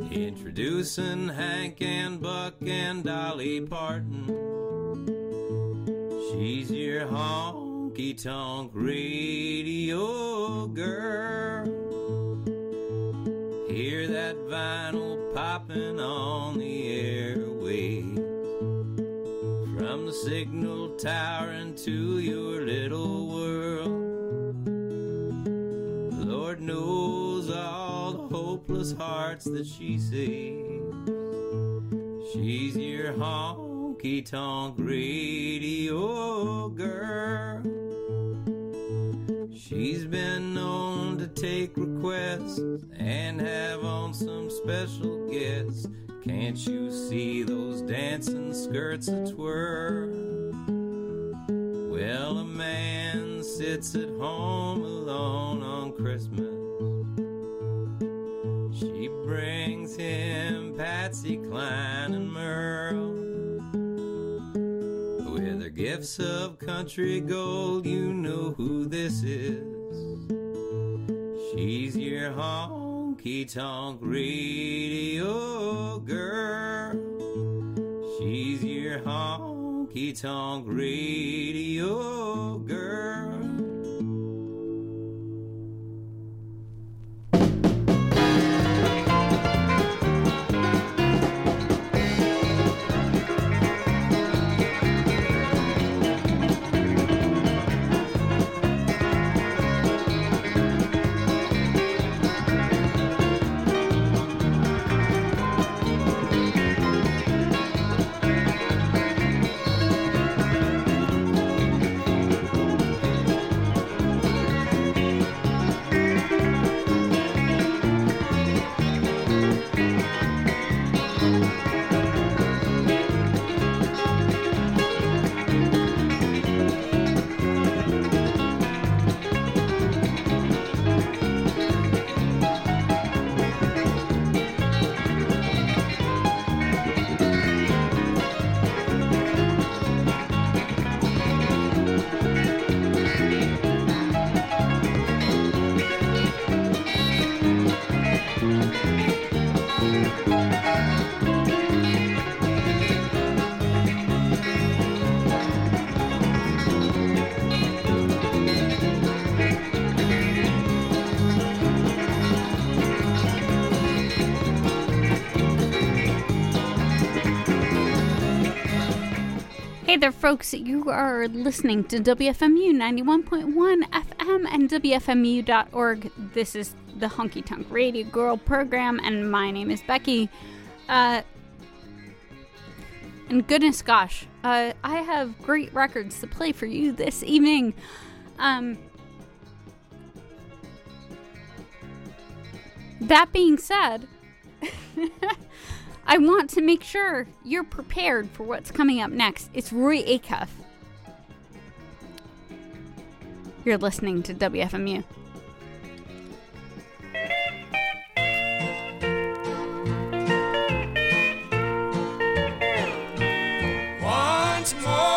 Introducing Hank and Buck and Dolly Parton. She's your honky-tonk radio girl. Hear that vinyl popping on the airwaves. From the signal tower into your little world. Lord knows all the hopeless hearts that she saves. She's your honky-tonk radio girl. She's been known to take requests and have on some special guests. Can't you see those dancing skirts a twirl? Well, a man sits at home alone on Christmas. She brings him Patsy Cline and Merle. With her gifts of country gold, you know who this is. She's your honky-tonk radio girl. She's your honky-tonk radio girl. Hey there, folks. You are listening to WFMU 91.1 FM and WFMU.org. This is the Honky Tonk Radio Girl program, and my name is Becky. And goodness gosh, I have great records to play for you this evening. That being said, I want to make sure you're prepared for what's coming up next. It's Roy Acuff. You're listening to WFMU. Once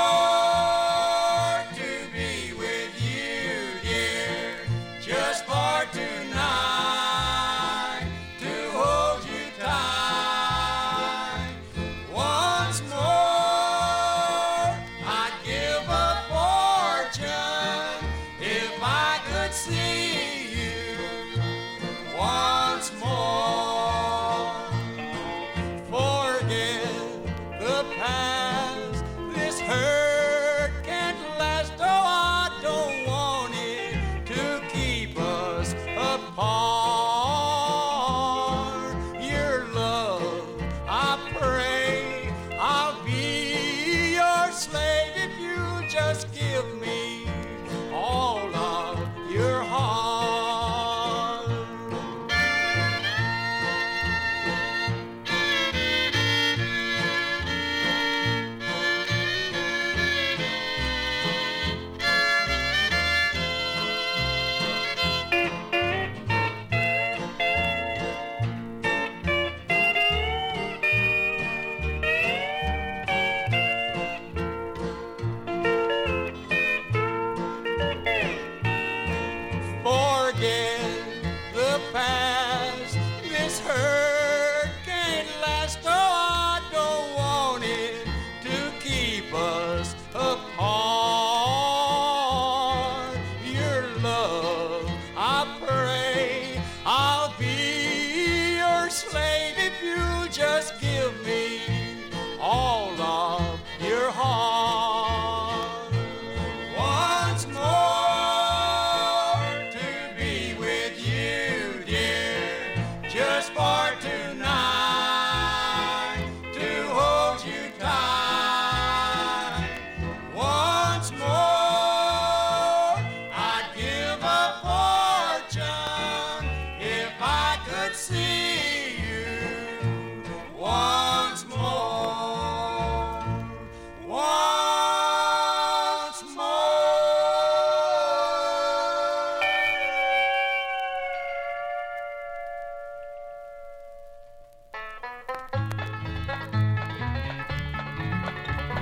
more to be with you, dear, just for tonight, to hold you tight. Once more, I'd give a fortune if I could see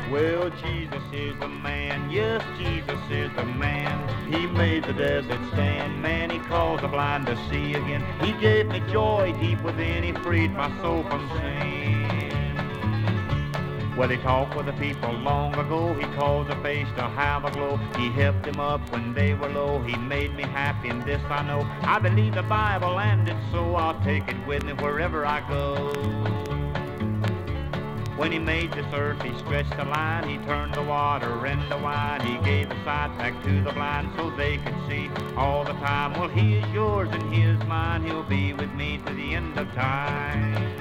Well, Jesus is the man, yes, Jesus is the man. He made the desert stand, man, he caused the blind to see again. He gave me joy deep within, he freed my soul from sin. Well, he talked with the people long ago, he caused their face to have a glow. He helped them up when they were low, he made me happy, and this I know. I believe the Bible and it's so, I'll take it with me wherever I go. When he made this earth, he stretched the line, he turned the water into wine. He gave the sight back to the blind so they could see all the time. Well, he is yours and he is mine, he'll be with me to the end of time.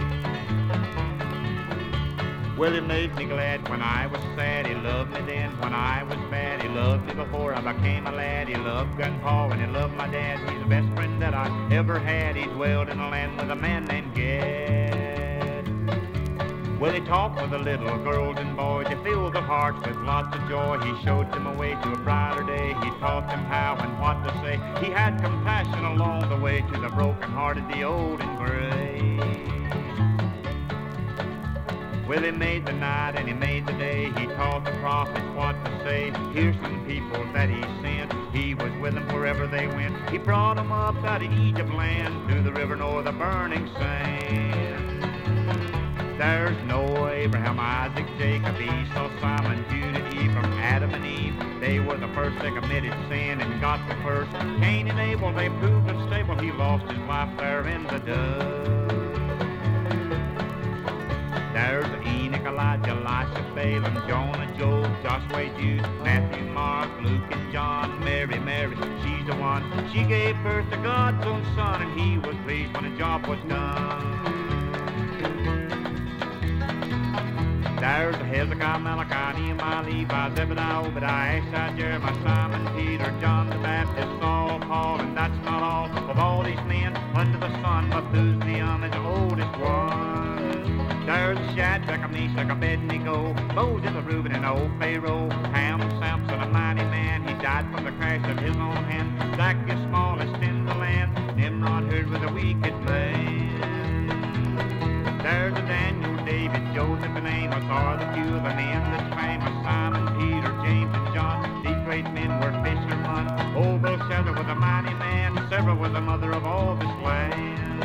Well, he made me glad when I was sad, he loved me then when I was bad. He loved me before I became a lad, he loved Grandpa and he loved my dad. He's the best friend that I ever had, he dwelled in a land with a man named Gad. Well, he talked with the little girls and boys, he filled their hearts with lots of joy. He showed them a way to a brighter day, he taught them how and what to say. He had compassion along the way to the broken-hearted, the old and gray. Well, he made the night and he made the day, he taught the prophets what to say. Here's some people that he sent, he was with them wherever they went. He brought them up out of Egypt land, through the river nor the burning sand. There's Noah, Abraham, Isaac, Jacob, Esau, Simon, Judah, Ephraim, Adam and Eve. They were the first that committed sin and got the curse. Cain and Abel, they proved unstable. He lost his life there in the dust. There's Enoch, Elijah, Elisha, Balaam, Jonah, Job, Joshua, Jude, Matthew, Mark, Luke, and John. Mary, she's the one. She gave birth to God's own son, and he was pleased when the job was done. There's Hezekiah, Malachi, Nehemiah, Levi, Zebediah, Obadiah, Asaph, Jeremiah, Simon, Peter, John the Baptist, Saul, Paul, and that's not all. Of all these men under the sun, Methuselah is the oldest one. There's Shadrach, Meshach, Abednego, Moses, Reuben, and old Pharaoh, Ham, Samson, a mighty man. He died from the crash of his own hand. Zacchaeus, smallest in the land. Nimrod heard with a wicked man. There's a Daniel, David, Joseph, and Amos are the few of the men that's famous. Simon, Peter, James, and John, these great men were fishermen. Old Belshazzar was a mighty man, Sarah was the mother of all this land.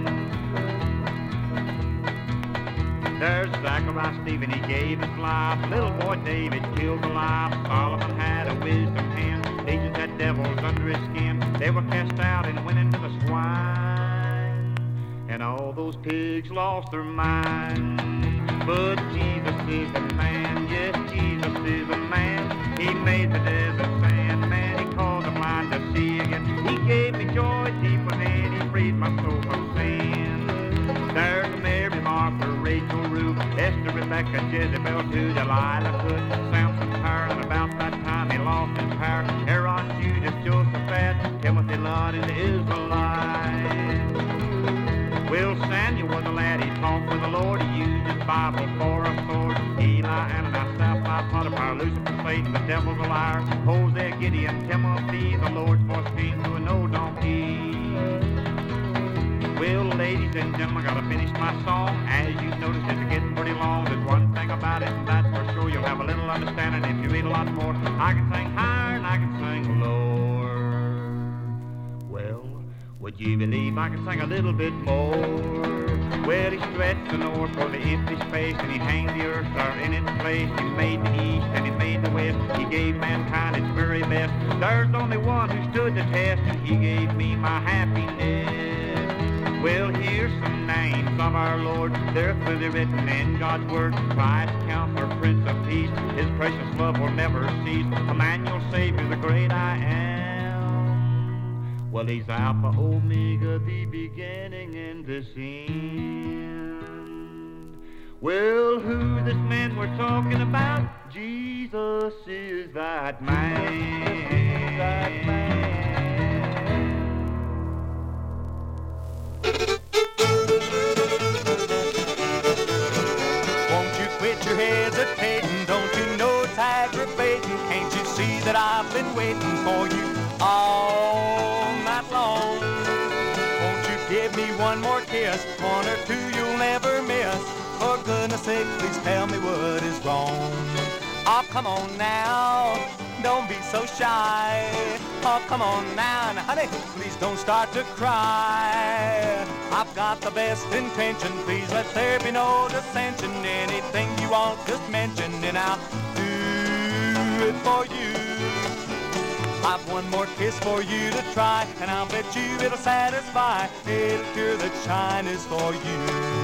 There's Zachariah, Stephen, he gave his life. Little boy David killed the life. Solomon had a wisdom hand. Jesus had devils under his skin. They were cast out and went into the swine. And all those pigs lost their mind. But Jesus is the man, yes, Jesus is the man. He made the desert sand, man, he caused the blind to see again. He gave me joy deep within, he freed my soul from sin. There's Mary, Martha, Rachel, Ruth, Esther, Rebecca, Jezebel, too, Delilah, could Samson's hair, and about that time he lost his power. Aaron, Judas, Josephat, Timothy, Lot, and the Israelites. Well, Samuel was a lad, he talked with the Lord, he used his Bible for a sword. Eli, Ananias, Sapphira, Potiphar, Lucifer, Satan, the devil's a liar. Hosea, Gideon, Timothy, the Lord's voice came to an old donkey. Well, ladies and gentlemen, I gotta finish my song. As you notice, it's getting pretty long. There's one thing about it, and that's for sure, you'll have a little understanding if you read a lot more. I can sing higher and I can sing lower. Well, would you believe I can sing a little bit more? Well, he stretched the north for the empty space, and he hanged the earth there in its place. He made the east and he made the west. He gave mankind its very best. There's only one who stood the test, and he gave me my happiness. Well, here's some names of our Lord. They're clearly written in God's word. Christ, Counselor, Prince of Peace. His precious love will never cease. Emmanuel, Savior, the great I am. Well, he's Alpha, Omega, the beginning and the end. Well, who's this man we're talking about? Jesus is that man. That man. Won't you quit your hesitating? Don't you know it's aggravating? Can't you see that I've been waiting for you all night long? Won't you give me one more kiss? One or two you'll never miss. For goodness sake, please tell me what is wrong. Oh, come on now, don't be so shy. Oh, come on now, and honey, please don't start to cry. I've got the best intention, please let there be no dissension. Anything you want, just mention, and I'll do it for you. I've one more kiss for you to try, and I'll bet you it'll satisfy. It'll cure the shyness for you.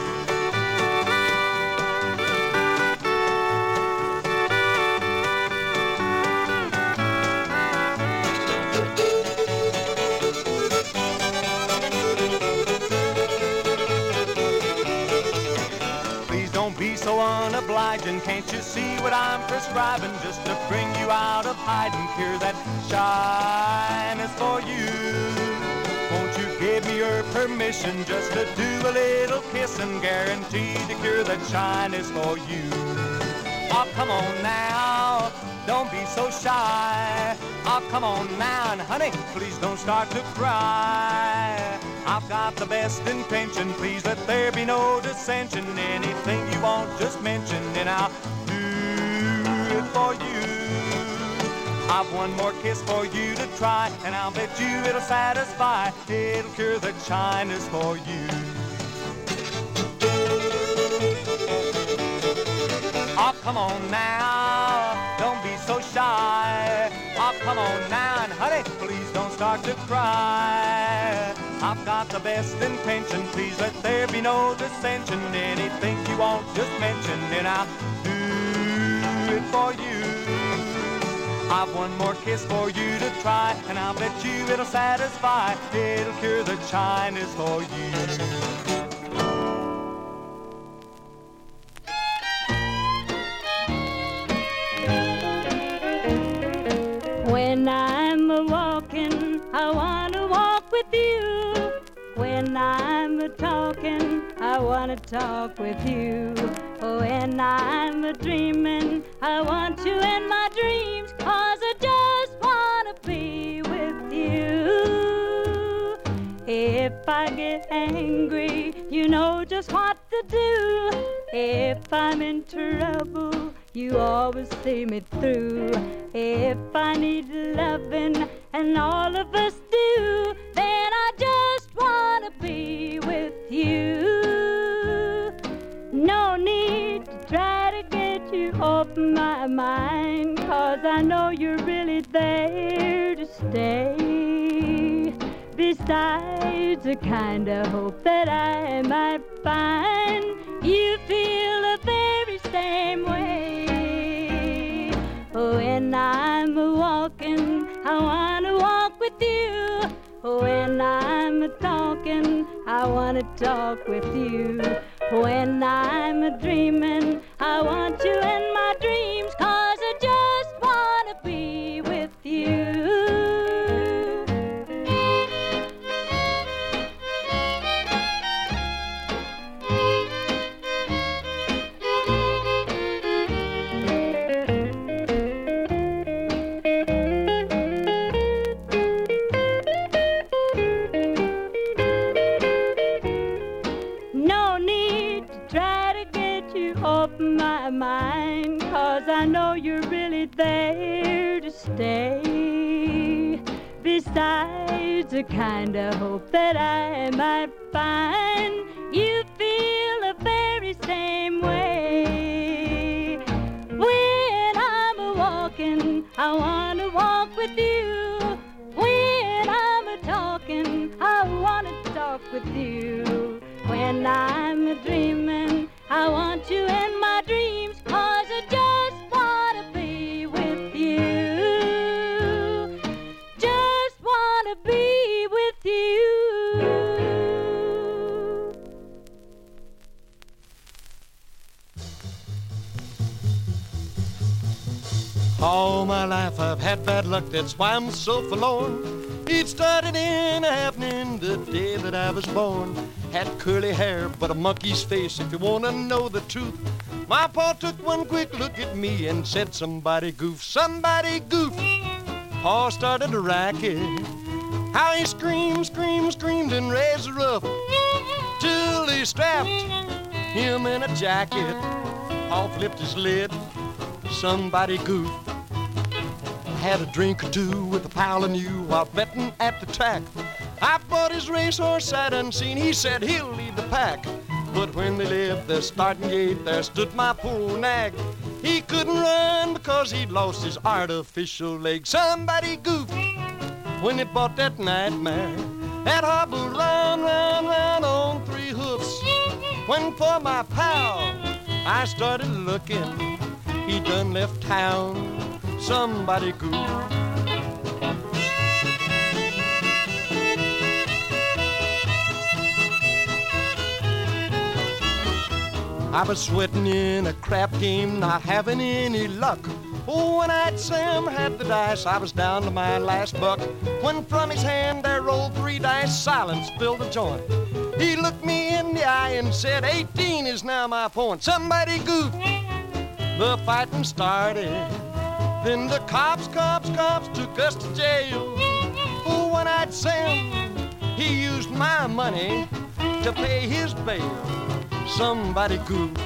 So unobliging, can't you see what I'm prescribing? Just to bring you out of hiding, cure that shyness for you. Won't you give me your permission just to do a little kissing, guaranteed to cure that shyness for you. Oh, come on now, don't be so shy. Oh, come on now, and honey, please don't start to cry. I've got the best intention, please let there be no dissension. Anything you want, just mention, and I'll do it for you. I've one more kiss for you to try, and I'll bet you it'll satisfy. It'll cure the shyness for you. Oh, come on now, don't be so shy. Oh, come on now, and honey, please don't start to cry. I've got the best intention, please let there be no dissension. Anything you want, just mention, and I'll do it for you. I've one more kiss for you to try, and I'll bet you it'll satisfy. It'll cure the shyness for you. When I'm a-walking, I wanna walk with you. When I'm a-talking, I wanna talk with you. When I'm a-dreaming, I want you in my dreams, 'cause I just wanna be with you. If I get angry, you know just what to do. If I'm in trouble, you always see me through. If I need loving, and all of us do, then I just wanna be with you. No need to try to get you off my mind, 'cause I know you're really there to stay. Besides the kind of hope that I might find, you feel the very same way. When I'm a-walking, I wanna walk with you. When I'm a-talking, I wanna talk with you. When I'm a-dreaming, I want you in my dreams, 'cause I just wanna be with you. My mind, 'cause I know you're really there to stay. Besides the kind of hope that I might find, you feel the very same way. When I'm a-walking, I wanna walk with you. When I'm a-talking, I wanna talk with you. When I'm a-dreaming, I want you in my dreams, 'cause I just wanna be with you. Just wanna be with you. All my life I've had bad luck, that's why I'm so forlorn. It started in a happening the day that I was born. Had curly hair, but a monkey's face, if you want to know the truth. My pa took one quick look at me and said, somebody goof, somebody goof. Pa started a racket. How he screamed, screamed, screamed and raised the roof till they strapped him in a jacket. Pa flipped his lid, somebody goofed. Had a drink or two with a pal of you while betting at the track. I bought his racehorse sight unseen, he said he'll lead the pack. But when they left the starting gate, there stood my poor old nag. He couldn't run because he'd lost his artificial leg. Somebody goofed when they bought that nightmare. That hobbled round, round, round on three hoofs. When for my pal, I started looking, he done left town. Somebody goofed. I was sweating in a crap game, not having any luck. Oh, One-Eyed Sam had the dice, I was down to my last buck. When from his hand there rolled 3 dice, silence filled the joint. He looked me in the eye and said, 18 is now my point. Somebody goofed. The fighting started. Then the cops took us to jail. Oh, One-Eyed Sam, he used my money to pay his bail. Somebody goofed.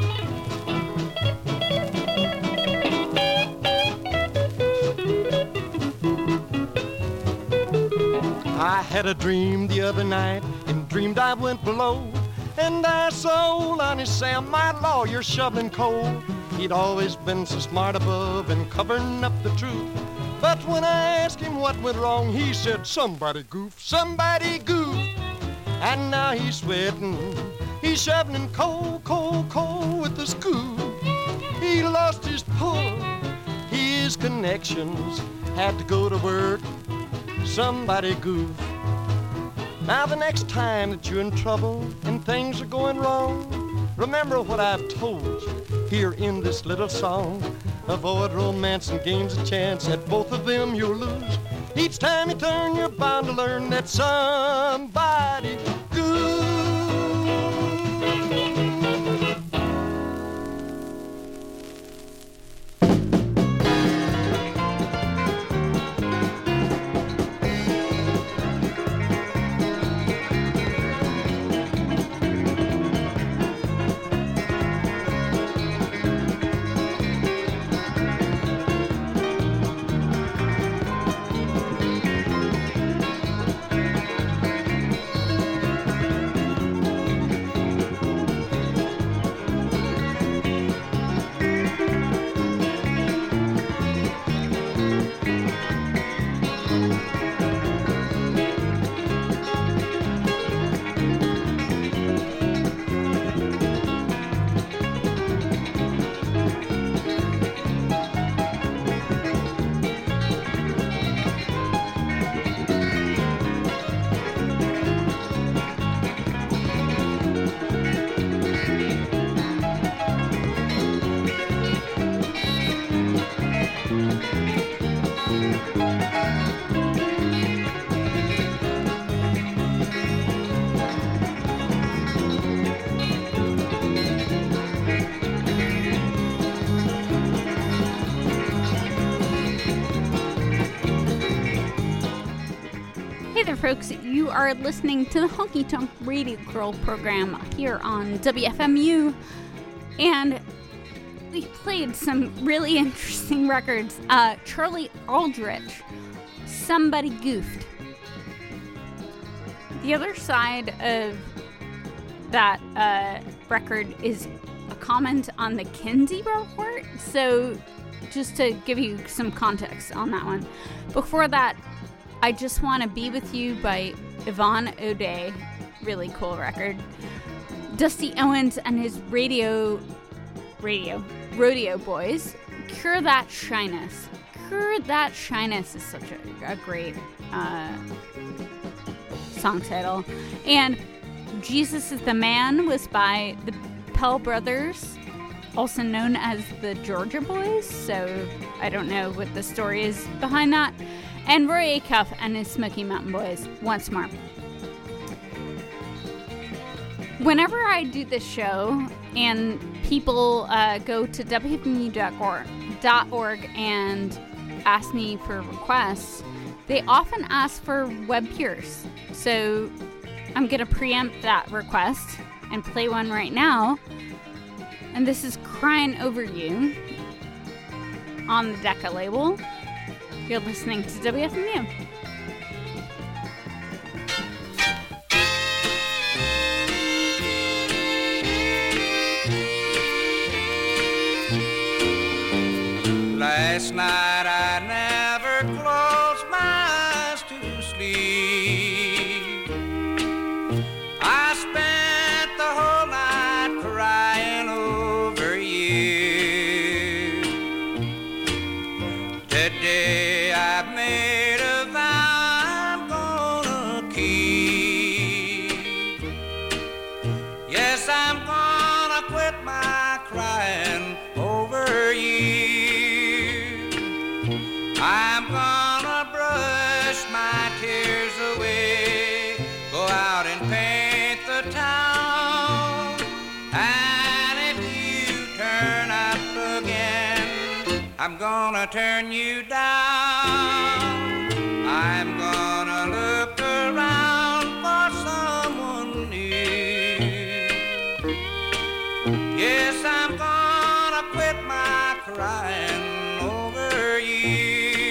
I had a dream the other night and dreamed I went below. And I saw old Honest Sam, my lawyer, shoveling coal. He'd always been so smart above and covering up the truth. But when I asked him what went wrong, he said, somebody goofed, somebody goofed. And now he's sweating, he's shoveling coal, coal, coal with the scoop. He lost his pull, his connections, had to go to work. Somebody goofed. Now the next time that you're in trouble and things are going wrong, remember what I've told you here in this little song. Avoid romance and games of chance, at both of them you'll lose. Each time you turn, you're bound to learn that somebody goofed. Folks, you are listening to the Honky Tonk Radio Girl program here on WFMU, and we played some really interesting records. Charlie Aldrich, Somebody Goofed. The other side of that record is a comment on the Kinsey report, so just to give you some context on that one. Before that, I Just Want to Be With You by Yvonne O'Day. Really cool record. Dusty Owens and his Rodeo Boys. Cure That Shyness. Cure That Shyness is such a great song title. And Jesus Is the Man was by the Pell Brothers, also known as the Georgia Boys. So I don't know what the story is behind that. And Roy Acuff and his Smoky Mountain Boys, once more. Whenever I do this show and people go to WFMU.org and ask me for requests, they often ask for Webb Pierce. So I'm going to preempt that request and play one right now. And this is Crying Over You. on the Decca label. You're listening to WFMU. Last night I never closed my eyes to sleep. I spent the whole night crying over you. Today I've made a vow I'm gonna keep. Yes, I'm gonna quit my crying over you. I'm gonna brush my tears away, go out and paint the town. And if you turn up again, I'm gonna turn you down. I'm gonna look around for someone new. Yes, I'm gonna quit my crying over you.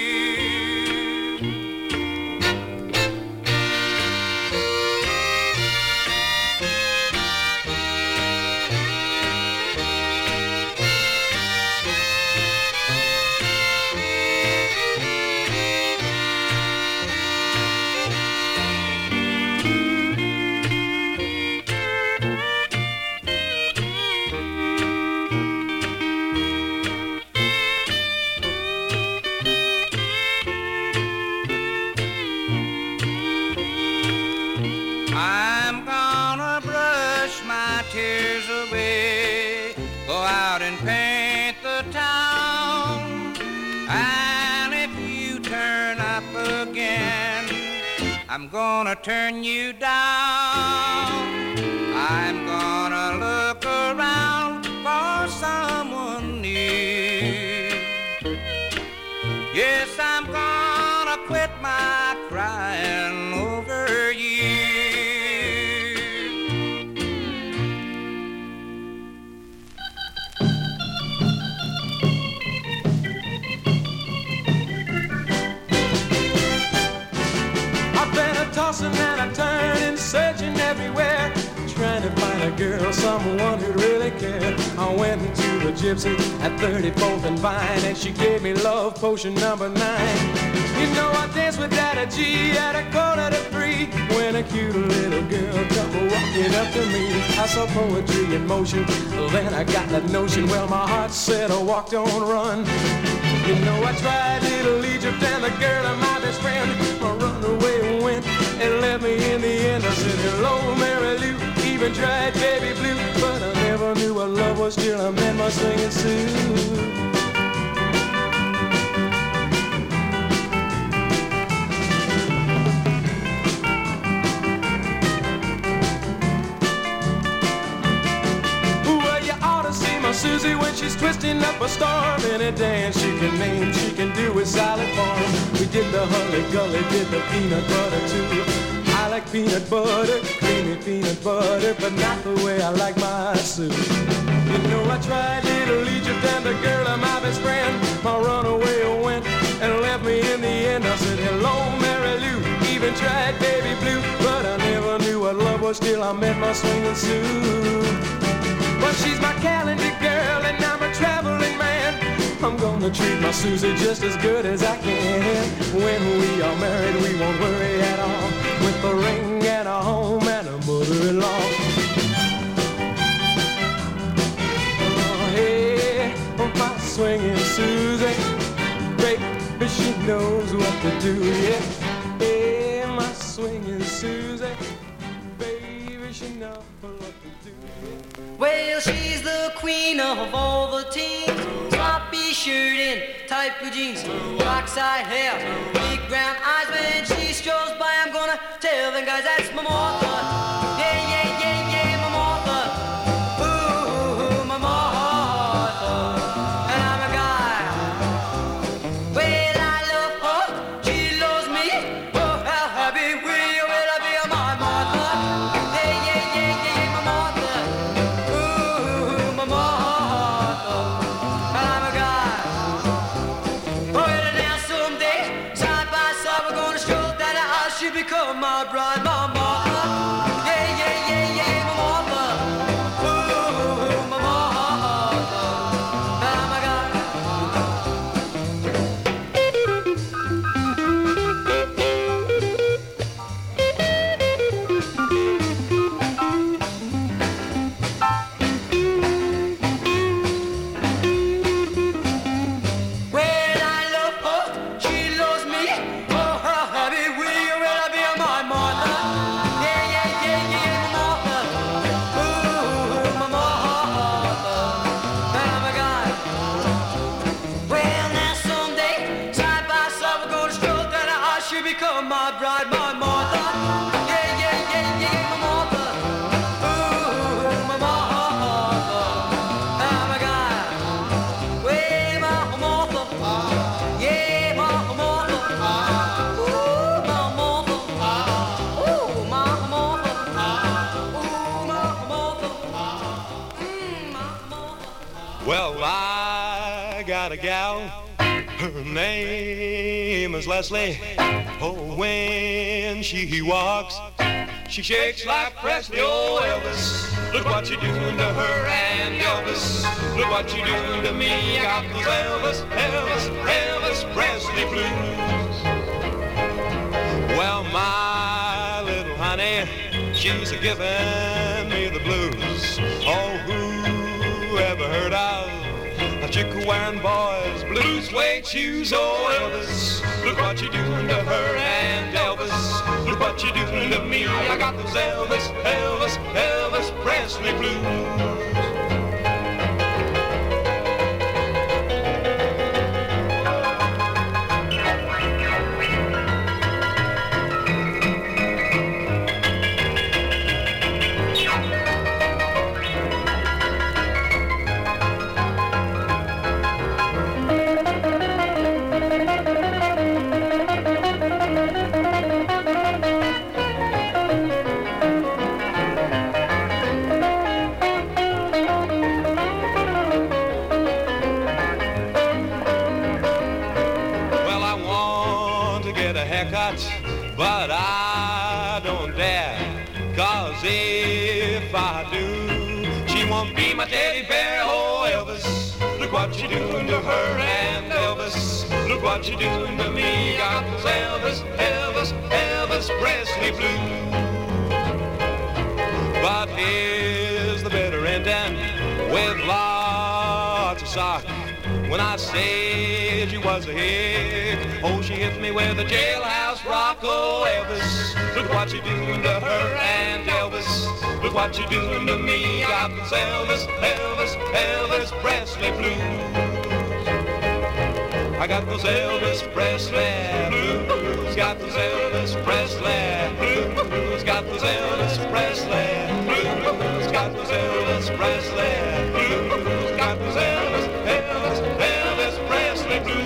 I'm gonna brush my tears away, go out and paint the town. And if you turn up again, I'm gonna turn you down. I'm gonna look around for someone new. Yes, I'm gonna quit my crying over you. I've been a tossing and a turning, searching everywhere, trying to find a girl, someone who really cared. I went into the Gypsy at 34th and Vine, and she gave me love potion number 9. You know I danced with Daddy G at 2:45 when a cute little girl come walking up to me. I saw poetry in motion, then I got that notion. Well, my heart said, oh, walk, don't run. You know I tried little Egypt and the girl of my best friend. My runaway went and left me in the end. I said, hello, Mary Lou, even tried Baby Blue, but I never knew what love was till I met my swinging Sue. Susie, when she's twisting up a storm, any dance she can name, she can do with silent form. We did the Hully Gully, did the peanut butter too. I like peanut butter, creamy peanut butter, but not the way I like my soup. You know I tried little Egypt and the girl of my best friend. My runaway went and left me in the end. I said, hello, Mary Lou, even tried Baby Blue, but I never knew what love was till I met my swinging Sue. But she's my calendar girl and I'm a traveling man. I'm gonna treat my Susie just as good as I can. When we are married, we won't worry at all, with a ring and a home and a mother-in-law. Oh, hey, my swinging Susie, baby, she knows what to do, yeah. Hey, my swinging Susie, baby, she knows what to do, yeah. Well, she's the queen of all the teens. Sloppy shirt and tight blue jeans, rock-side hair, big brown eyes. When she strolls by, I'm gonna tell them guys that's my Martha. Yeah, yeah, yeah, yeah, my Martha. Ooh, my Martha. And I'm a guy. Well, I love her, she loves me. Oh, how happy will I be, my Martha. Yeah, yeah, yeah, yeah, my Martha. Well, I got a gal, her name is Leslie. Oh, when she walks, she shakes like Presley. Oh, Elvis, look what you're doing to her. And Elvis, look what you're doing to me. I got those Elvis Presley blues. Well, my little honey, she's a-giving me the blues. Oh, who ever heard of a chick wearing boys' blue suede shoes? Oh, Elvis, look what you're doing to her. And Elvis, look what you're doing to me. I got those Elvis Presley blues. But I don't dare, 'cause if I do, she won't be my teddy bear. Oh, Elvis, look what you're doing to her. And Elvis, look what you're doing to me. Got those Elvis Presley blues. But here's the bitter ending with lots of sock. When I said you was a hick, oh, she hit me with a jailhouse rock. Oh, Elvis, look what you're doing to her. And Elvis, look what you're doing to me. Got those Elvis Presley blues. I got those Elvis Presley blues. Got those Elvis Presley blues. Got those Elvis Presley blues. Got those Elvis Presley blues. Got those Elvis Presley blues.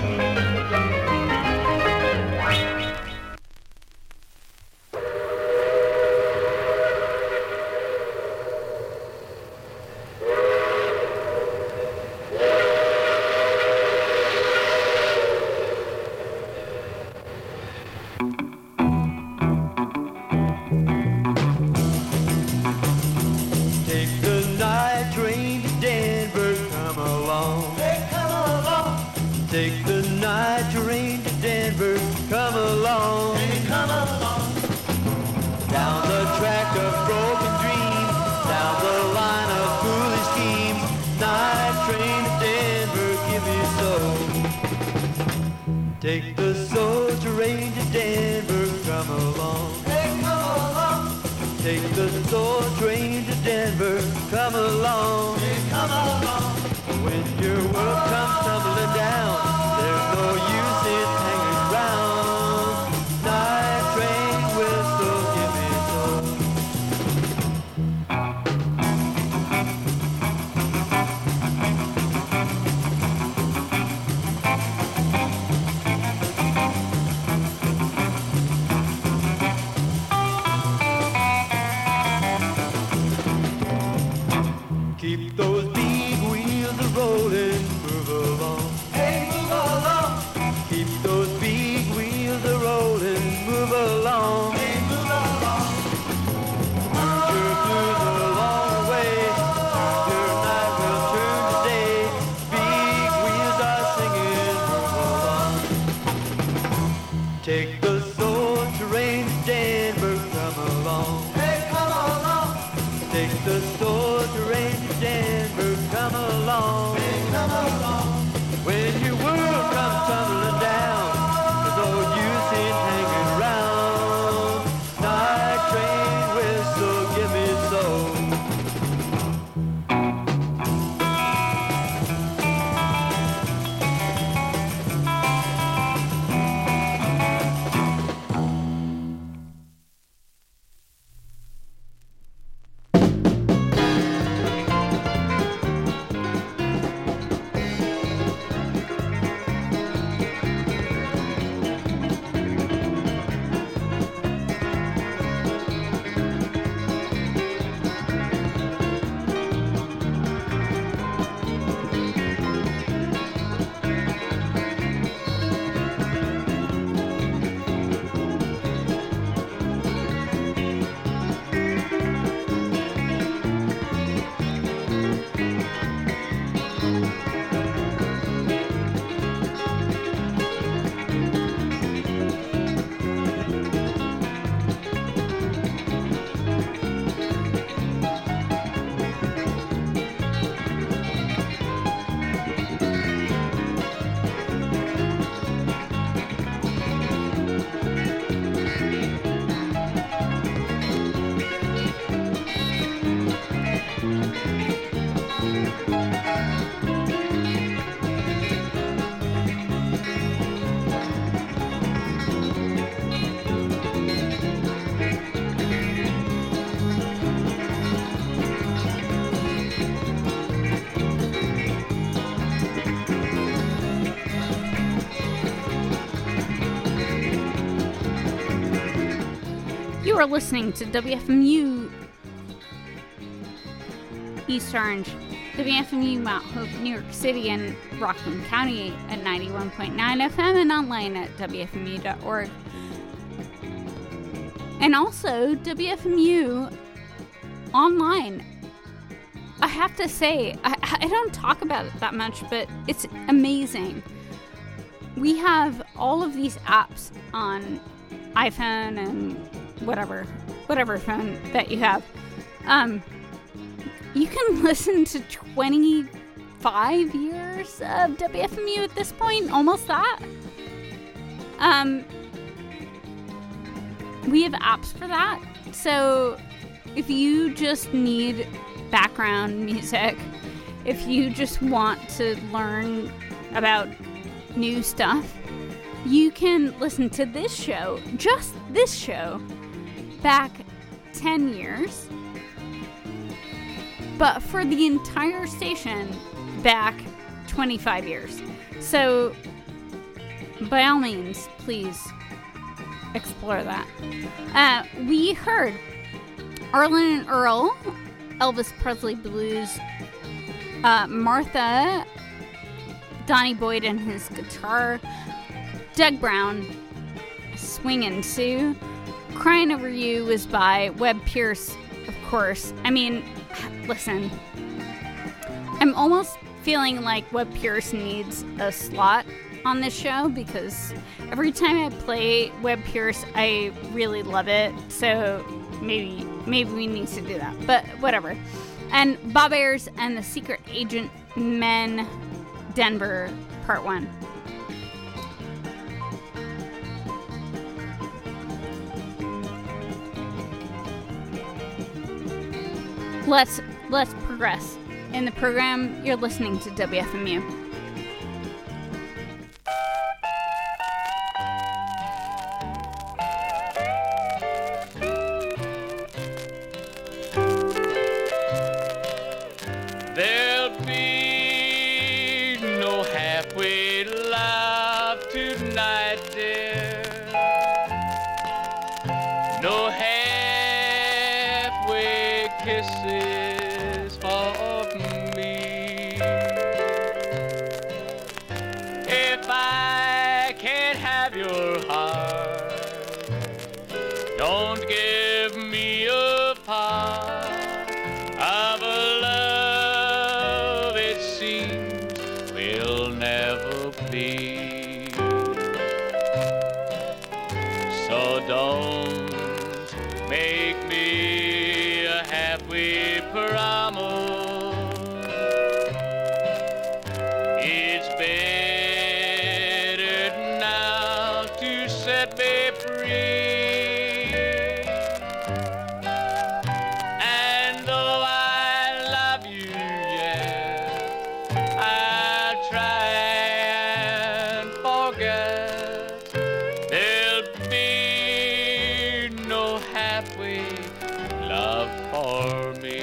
Take the soul train to Denver, come along. Hey, come along. Take the soul train to Denver, come along. Hey, come along. When your world comes tumbling down, there's no use in hanging around. Night train whistle, give me soul. Keep those big wheels a-rolling, move along. Hey, move along. Keep those big wheels a-rolling, move along. Hey, move along. Future blues a long way, future night will turn to day. Big wheels are singing, move along. Take the soul train to Denver, come along. Hey, come along. Take the soul train to Denver, come along. Hey, come along. You are listening to WFMU East Orange, WFMU Mount Hope, New York City, and Rockland County at 91.9 FM and online at WFMU.org. And also WFMU online. I have to say, I don't talk about it that much, but it's amazing. We have all of these apps on iPhone and whatever phone that you have. You can listen to 25 years of WFMU at this point, almost that. We have apps for that. So if you just need background music, if you just want to learn about new stuff, you can listen to this show, just this show, back 10 years, but for the entire station, back 25 years. So, by all means, please explore that. We heard Arlen and Earl, Elvis Presley Blues, Martha, Donnie Boyd and his guitar, Doug Brown, Swingin' Sue. Crying Over You was by Webb Pierce, of course. I mean, listen, I'm almost feeling like Webb Pierce needs a slot on this show because every time I play Webb Pierce, I really love it. So maybe we need to do that, but whatever. And Bob Ayers and the Secret Agent Men, Denver, Part 1. Let's progress. In the program, you're listening to WFMU. There'll be no halfway love tonight, dear. No halfway kisses for me. If I can't have your heart, don't give me a part of a love it seems will never be. So don't make me a halfway promise. It's better now to set me free. And though I love you, yes, I'll try and forget. There'll be no halfway love for me.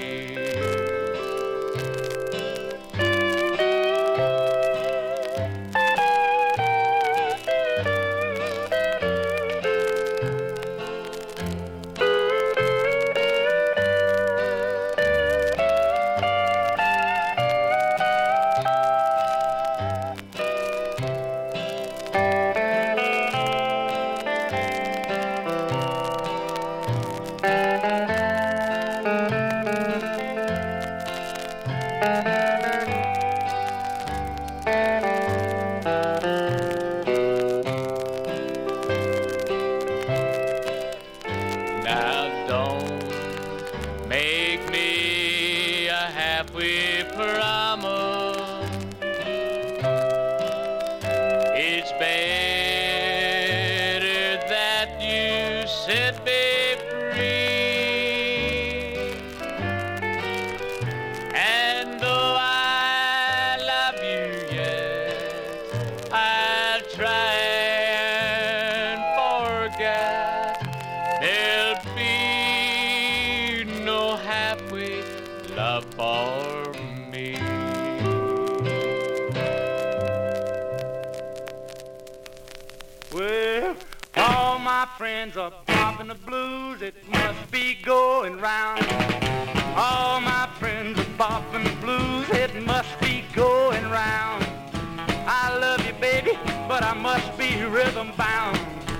friends are popping the blues, it must be going round. All my friends are popping the blues, it must be going round. I love you, baby, but I must be rhythm bound.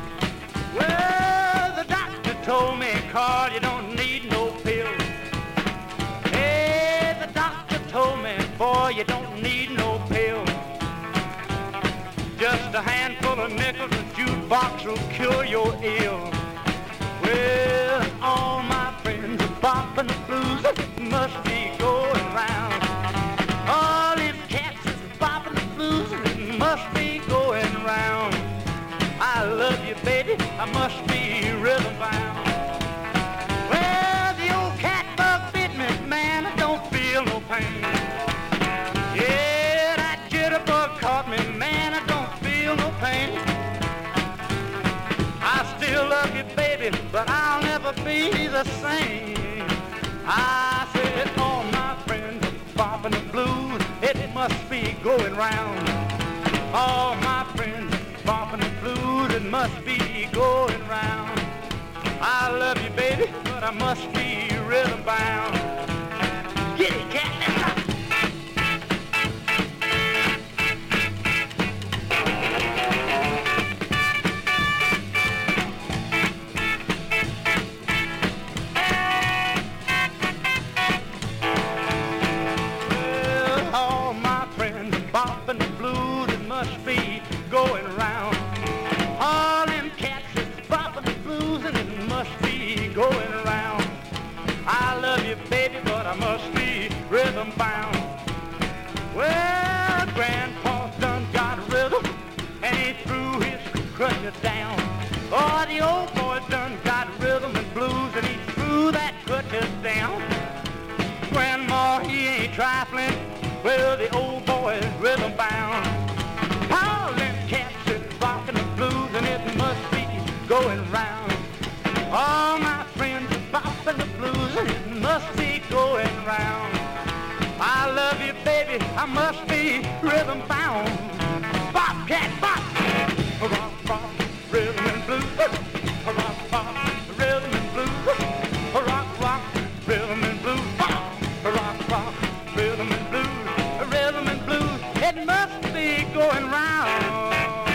Well, the doctor told me, Carl, you don't need no pills. Hey, the doctor told me, boy, you don't need no pills. Just a handful of nickels, a jukebox will cure your ill. Well, all my friends are popping the blues, it must be going round. All these cats is popping the blues, it must be going round. I love you, baby, I must be rhythm bound. Well, the old cat bug bit me, man, I don't feel no pain. Yeah, that jitterbug caught me, man, I don't feel no pain. I still love you, baby, but I'll never be the same. I said, all my friends are popping the blues, it must be going round. All my friends are popping the blues, it must be going round. I love you, baby, but I must be rhythm bound. Get it, cat, let's rock. Bopping the blues, it must be going round. All them cats is bopping the blues, and it must be going round. I love you, baby, but I must be rhythm bound. Well, Grandpa's done got rhythm, and he threw his crutches down. Oh, the old boy done got rhythm and blues, and he threw that crutches down. Grandma, he ain't trifling. Well, the old boy is rhythm bound. All them cats is rocking the blues, and it must be going round. All my friends are bopping the blues, and it must be going round. I love you, baby, I must be rhythm bound. Bop, cat, bop. Rock, rock, rhythm and blues. Rock, rock, rhythm and blues. Rock, rock, rhythm and blues. Rock, rock, rhythm and blues. Rhythm and blues, it must be going round.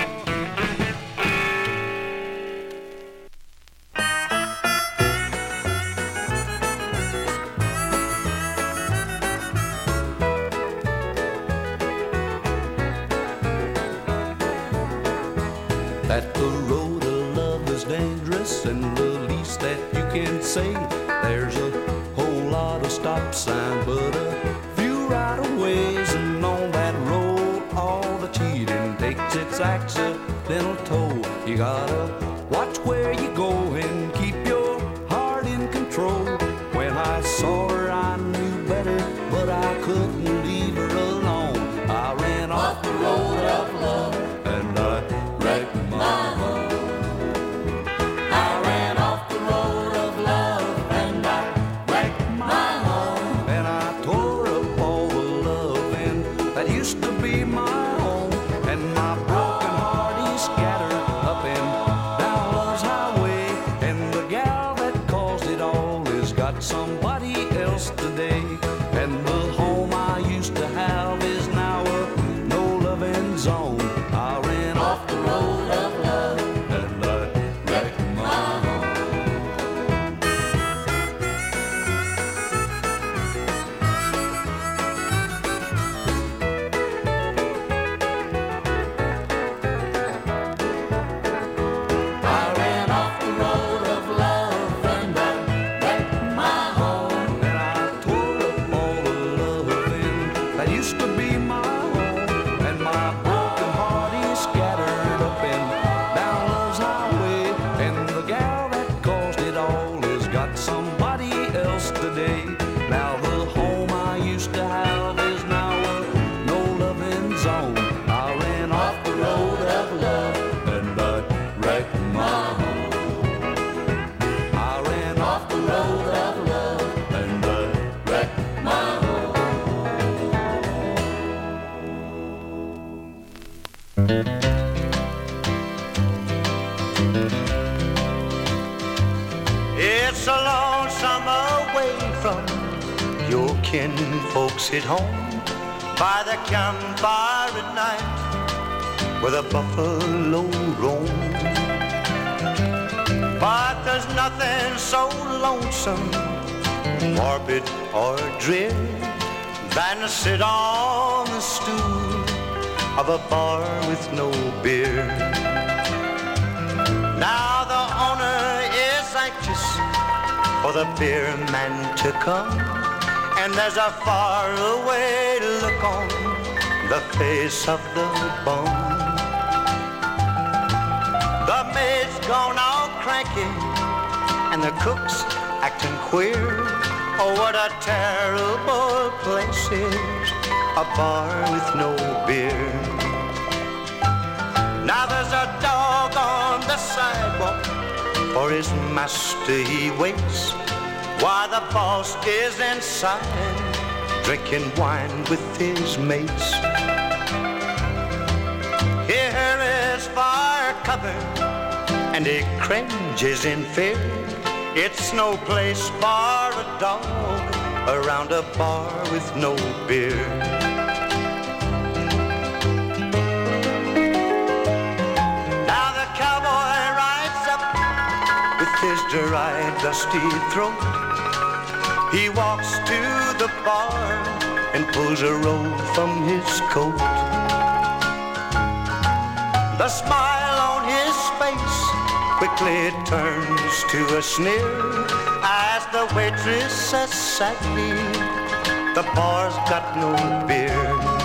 That the road of love is dangerous, and the least that you can say, there's a whole lot of stop signs, but a few right-of-ways, and on that road all the cheating takes its accidental toll. You gotta watch where you go and keep your heart in control. When I saw her I knew better, but I couldn't leave her alone. I ran off the road of love, and I wrecked my home. I ran off the road of love, and I wrecked my home. And I tore up all the loving that used to be my home. And my broken heart is scattered up and down Love's highway. And the gal that caused it all has got somebody else today. And the home I used to have is now a no-loving zone. I ran off the road of love, and I wrecked my home. I ran off the road of love, and I wrecked my home. And I tore up all the loving that used to be my home. And my broken heart is scattered up and down Love's highway. And the gal that caused it all has got somebody else today. Now the home I used to have is now a no-loving zone. I ran off the road of love, and I wrecked my home. I ran off the road of love, and I wrecked my home. so lonesome away from your kin folks at home, by the campfire at night where the buffalo roam. But there's nothing so lonesome, morbid or drear, than to sit on the stool of a bar with no beer. Now the owner is anxious for the beer man to come, and there's a faraway look on the face of the bum. The maid's gone all cranky and the cook's acting queer. Oh, what a terrible place is a bar with no beer. Now there's a dog on the sidewalk, for his master he waits, while the boss is inside drinking wine with his mates. Here is fire cover and he cringes in fear. It's no place for a dog around a bar with no beer. Now the cowboy rides up with his dry, dusty throat. He walks to the bar and pulls a roll from his coat. The smile on his face quickly turns to a sneer as the waitress says sadly, the bar's got no beer.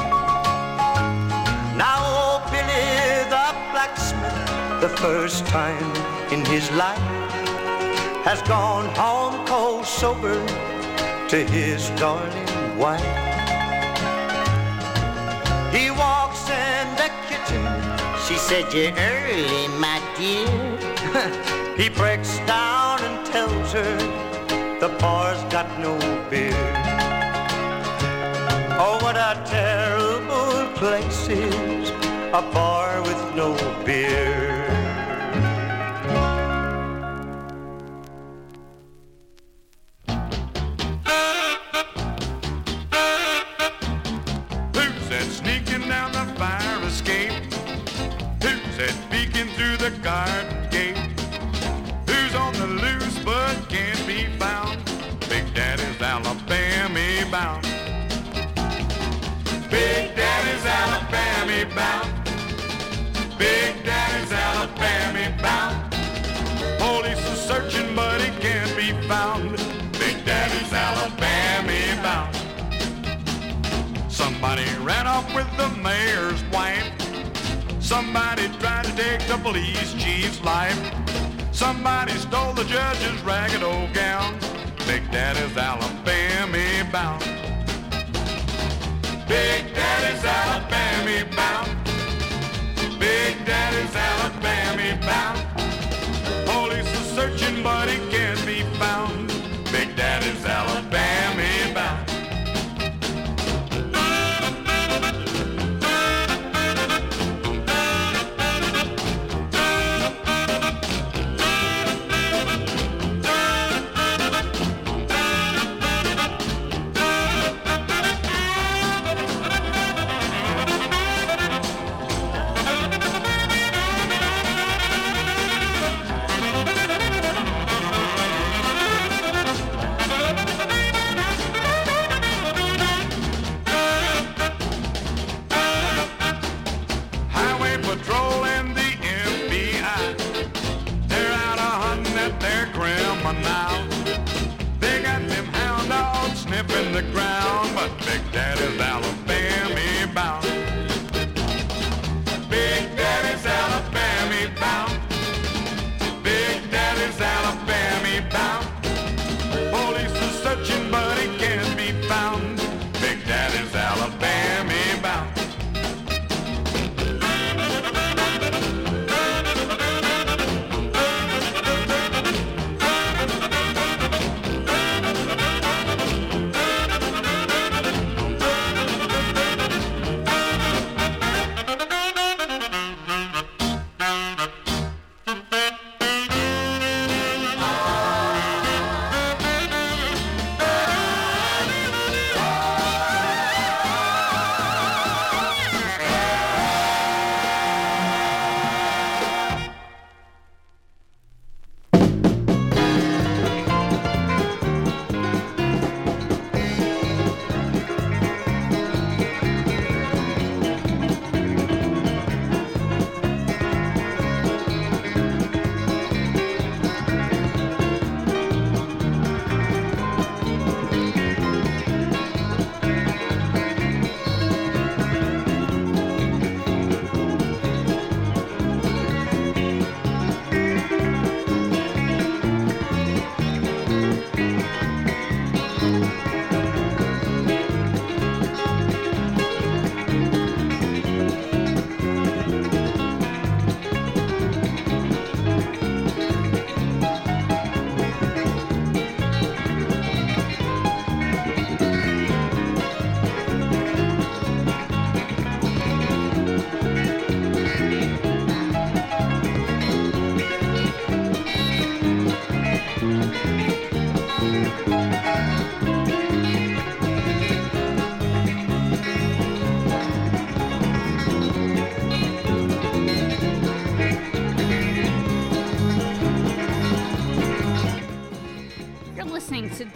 Now old Billy the blacksmith, the first time in his life, has gone home cold sober to his darling wife. He walks in the kitchen, she said, "You're early, my dear." He breaks down and tells her the bar's got no beer. Oh, what a terrible place is a bar with no beer. Who's that sneaking down the fire escape? Who's that peeking through the garden gate? Who's on the loose but can't be found? Big Daddy's Alabama bound. Big Daddy's Alabama bound. Big Daddy's Alabama bound. Police are searching but he can't be found. Big Daddy's Alabama bound. Somebody ran off with the mayor's wife. Somebody tried to take the police chief's life. Somebody stole the judge's ragged old gown. Big Daddy's Alabama bound. Big Daddy's Alabama bound. Big Daddy's Alabama bound. Police are searching but he can't be found. Big Daddy's Alabama bound.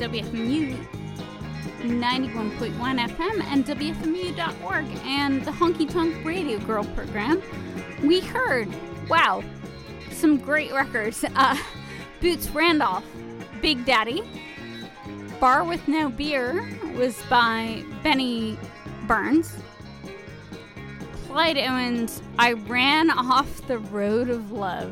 WFMU 91.1 FM and WFMU.org and the Honky Tonk Radio Girl program. We heard, wow, some great records. Boots Randolph, Big Daddy. Bar with No Beer was by Benny Burns. Clyde Owens, I Ran Off the Road of Love.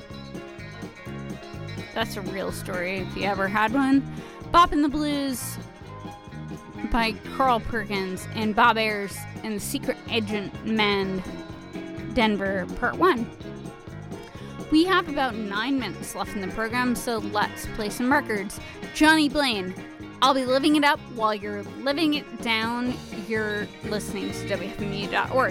That's a real story if you ever had one. Boppin' the Blues by Carl Perkins and Bob Ayers and the Secret Agent Men, Denver, Part 1. We have about 9 minutes left in the program, so let's play some records. Johnny Blaine, I'll be living it up while you're living it down. You're listening to WFMU.org.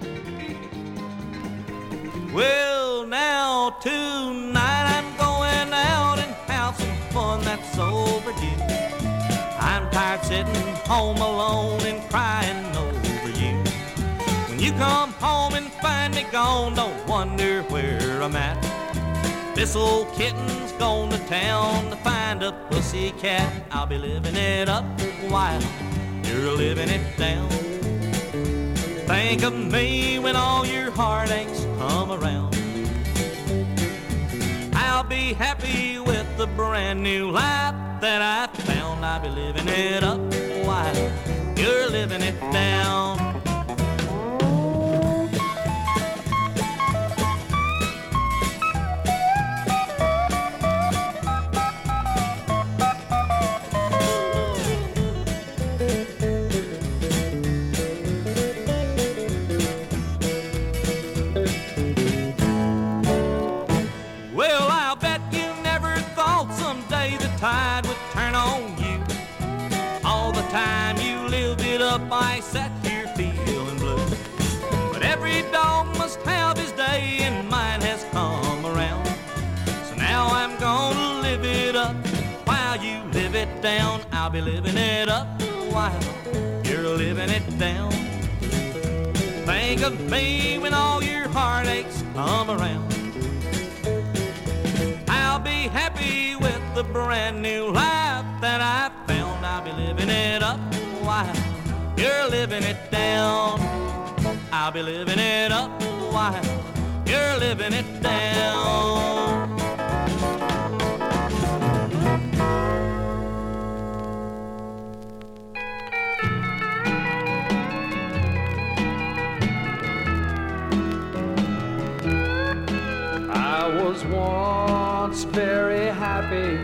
Well, now tonight I'm going out and have some fun that's overdue. I'm tired sitting home alone and crying over you. When you come home and find me gone, don't wonder where I'm at. This old kitten's gone to town to find a pussycat. I'll be living it up while you're living it down. Think of me when all your heartaches come around. I'll be happy with the brand new life that I found. I'll be living it up while you're living it down. Tide would turn on you. All the time you lived it up, I sat here feeling blue. But every dog must have his day, and mine has come around. So now I'm gonna live it up while you live it down. I'll be living it up while you're living it down. Think of me when all your heartaches come around. I'll be happy with the brand new life that I found. I'll be living it up while you're living it down. I'll be living it up while you're living it down. I was once very happy.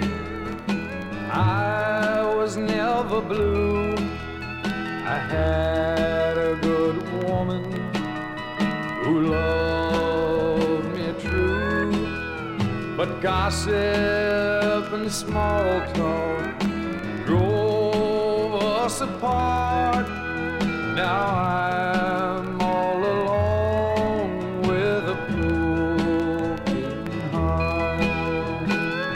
I was never blue. I had a good woman who loved me true. But gossip and small talk drove us apart. Now I'm all alone with a broken heart.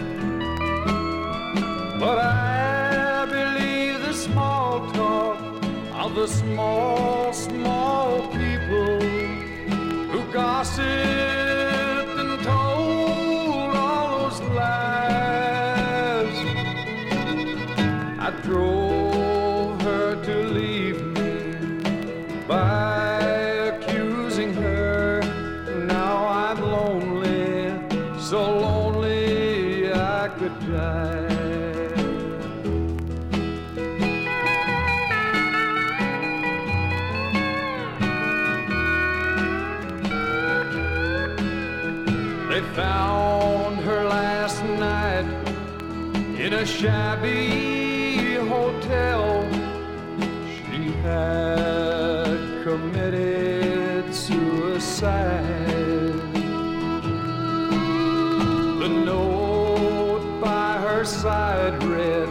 But I believe the small talk of the small, small people who gossiped and told all those lies. I drove her to leave me by accusing her. Now I'm lonely, so lonely I could die. They found her last night in a shabby hotel. She had committed suicide. The note by her side read,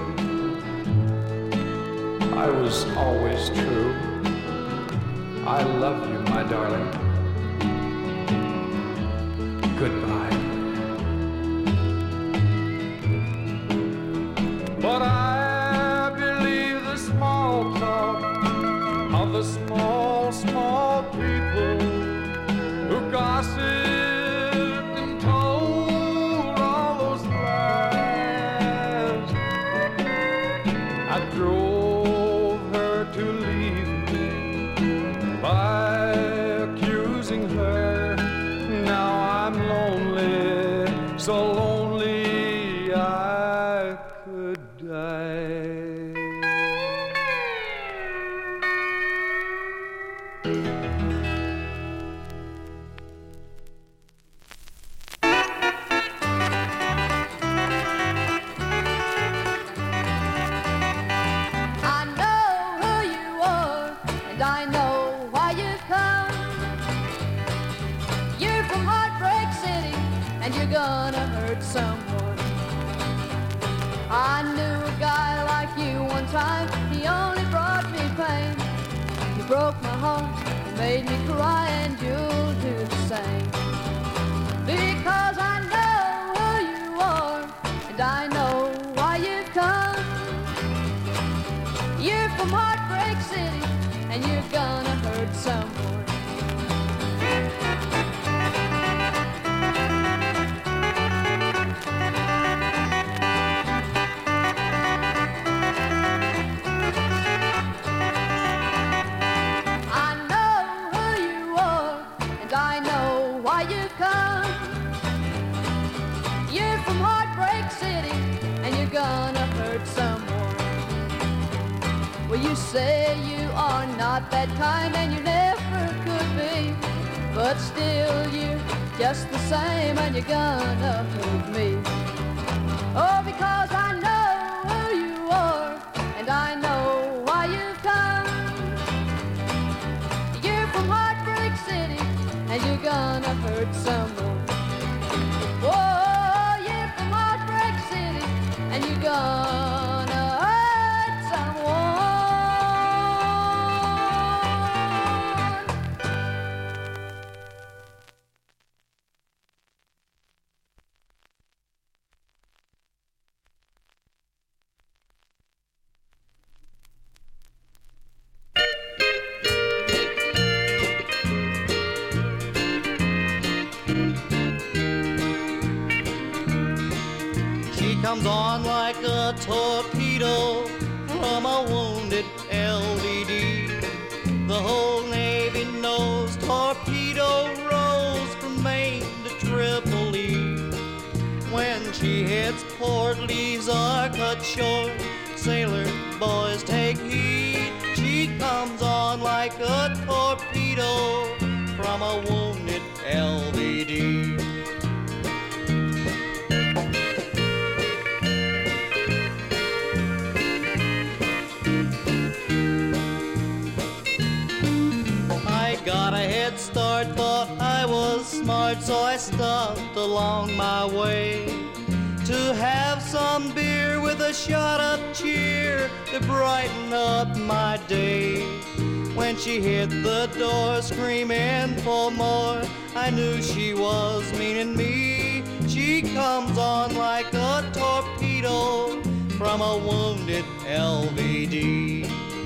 I was always true. I love you, my darling. Goodbye. But I believe the small talk of the small, small people who gossiped and told all those lies. and you're gonna hurt someone. I knew a guy like you one time, he only brought me pain. You broke my heart, you made me cry, and you'll do the same. Because I know who you are, and I know why you've come. You're from Heartbreak City, and you're gonna hurt someone. Gonna hurt someone. Well, you say you are not that kind, and you never could be, but still you're just the same, and you're gonna hurt me. Oh, because I know who you are, and I know why you've come. You're from Heartbreak City, and you're gonna hurt someone. Whoa. And you're gonna hurt someone. Comes on like a torpedo from a wounded LVD. The whole Navy knows torpedo rolls from Maine to Tripoli. When she hits port, leaves are cut short. Sailor boys take heed. She comes on like a torpedo from a wounded LVD. Got a head start, thought I was smart, so I stopped along my way to have some beer with a shot of cheer to brighten up my day. When she hit the door screaming for more, I knew she was meaning me. She comes on like a torpedo from a wounded LVD.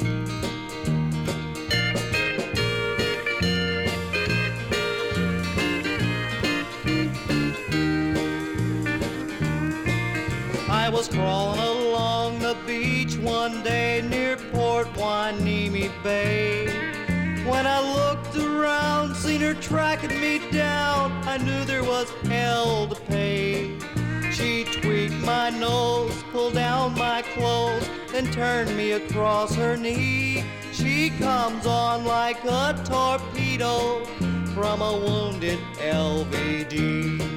I was crawling along the beach one day near Port Hueneme Bay. When I looked around, seen her tracking me down, I knew there was hell to pay. She tweaked my nose, pulled down my clothes, then turned me across her knee. She comes on like a torpedo from a wounded LVD.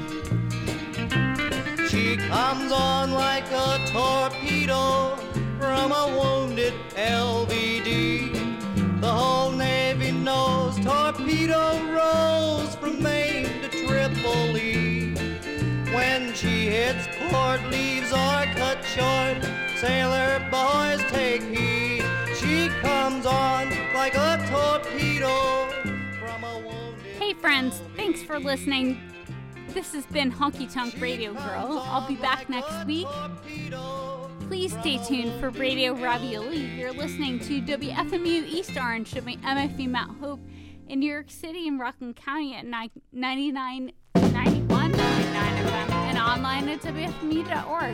She comes on like a torpedo from a wounded LVD. The whole Navy knows torpedo rolls from Maine to Tripoli. When she hits port, leaves are cut short. Sailor boys take heed. She comes on like a torpedo from a wounded... Hey friends, thanks for listening. This has been Honky Tonk Radio Girl. I'll be back next week. Please stay tuned for Radio Ravioli. You're listening to WFMU East Orange, MFE Mount Hope in New York City and Rockland County at 91.9 FM and online at WFMU.org.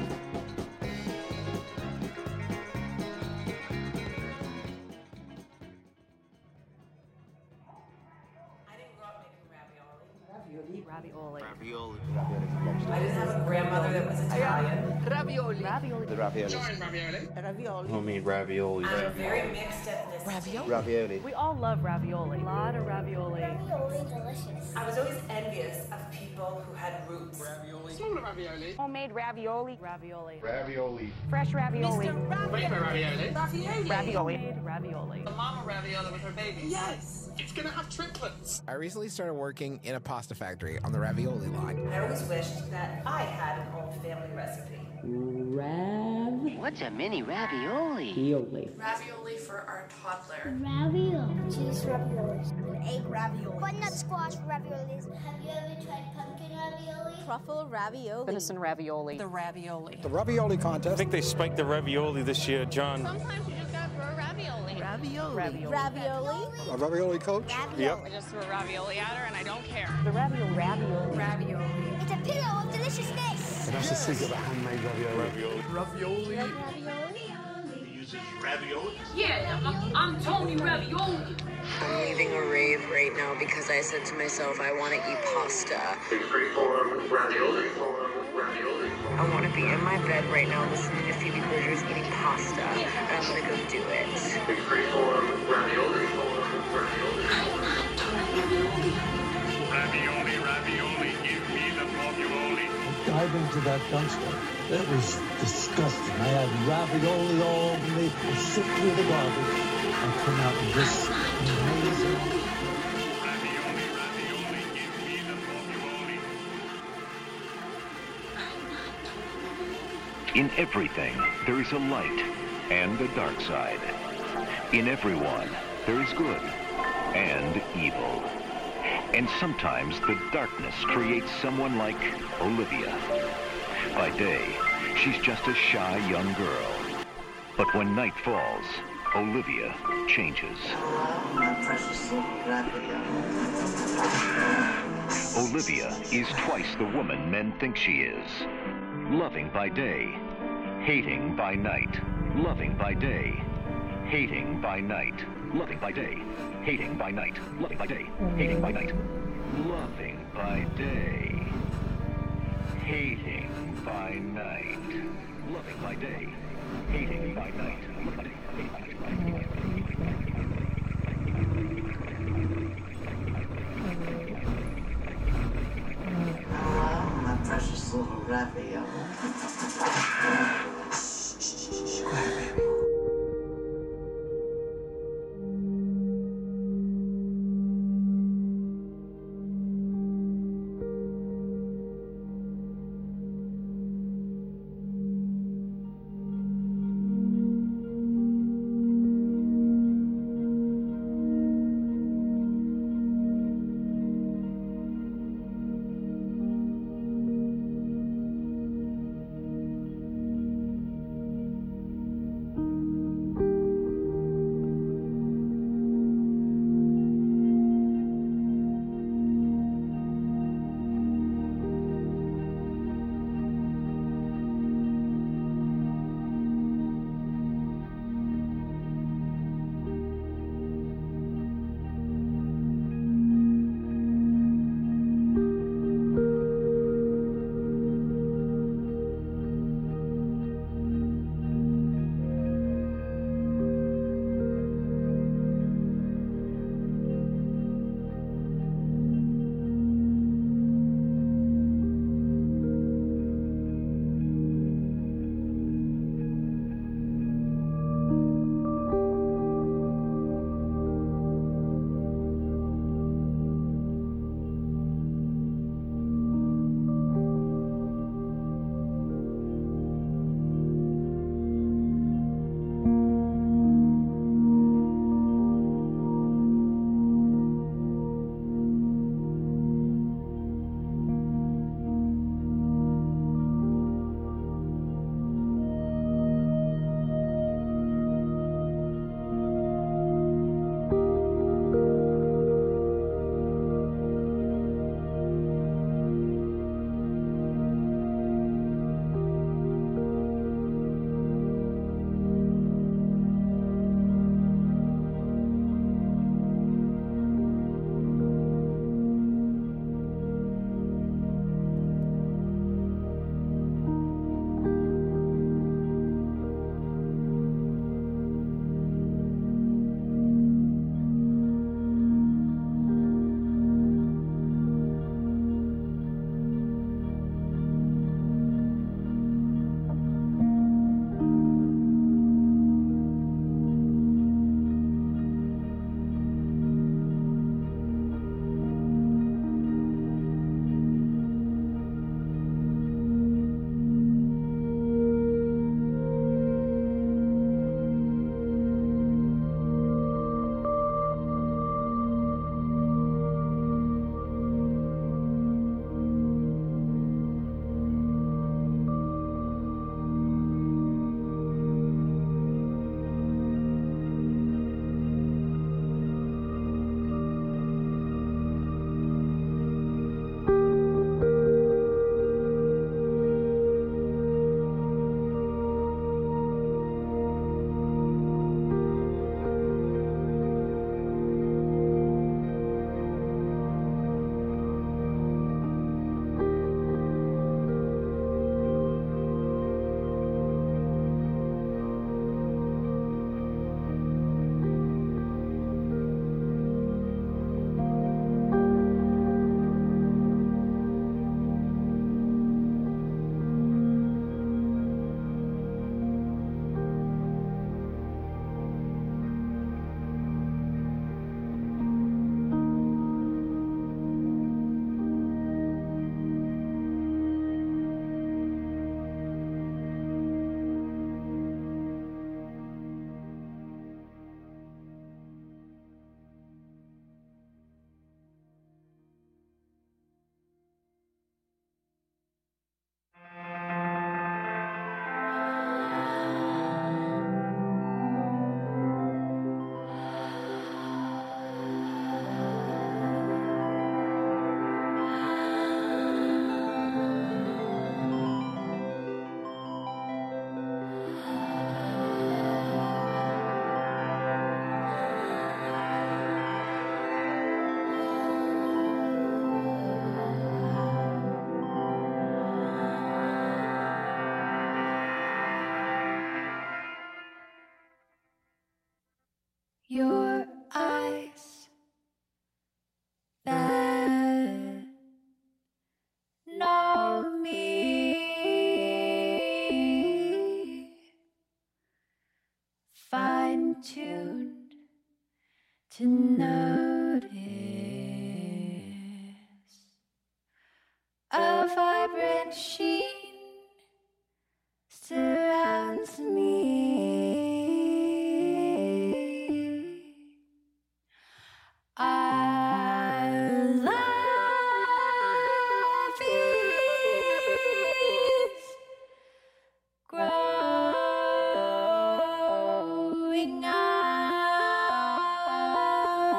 Ravioli. Ravioli. I didn't have a grandmother that was Italian. Ravioli. Ravioli. The ravioli. Ravioli. Homemade ravioli. I'm very mixed ethnicity. Ravioli. Ravioli. We all love ravioli. A lot of ravioli. Ravioli delicious. I was always envious of people who had roots. Ravioli. Small ravioli. Homemade ravioli. Ravioli. Ravioli. Fresh ravioli. Mr. Ravioli. Ravioli. Ravioli. Ravioli. The mama ravioli with her baby. Yes. It's gonna have triplets. I recently started working in a pasta factory on the ravioli line. I always wished that I had an old family recipe. What's a mini ravioli? Ravioli for our toddler. Ravioli. Cheese raviolis. Egg ravioli. Butternut squash raviolis. Have you ever tried pumpkin ravioli? Truffle ravioli. Venison ravioli. The ravioli. The ravioli contest. I think they spiked the ravioli this year, John. Sometimes you just gotta throw ravioli. Ravioli. Ravioli. A ravioli coach. Yep. I just threw a ravioli at her and I don't care. The ravioli. Ravioli. It's a pillow of deliciousness. And that's the secret of a handmade ravioli. Ravioli. Ravioli. He uses ravioli. Yeah, I'm Tony Ravioli. I'm leaving a rave right now because I said to myself, I want to eat pasta. Big freeform ravioli. I want to be in my bed right now listening to Phoebe Bridgers eating pasta. And I'm going to go do it. Big freeform ravioli. Ravioli, give me the ravioli. Dive into that dumpster. It was disgusting. I had ravioli all over me. I sit through the garbage and come out with this amazing. Ravioli, give me the ravioli. In everything, there is a light and a dark side. In everyone, there is good and evil. And sometimes the darkness creates someone like Olivia. By day, she's just a shy young girl. But when night falls, Olivia changes. Olivia is twice the woman men think she is. Loving by day, hating by night. Loving by day, hating by night. Loving by day, hating by night. Loving by day, hating by night. Loving by day, hating by night. Loving by day, hating by night. Loving by day, hating by night. My precious little ravioli. Quiet, baby. fine-tuned to notice a vibrant sheet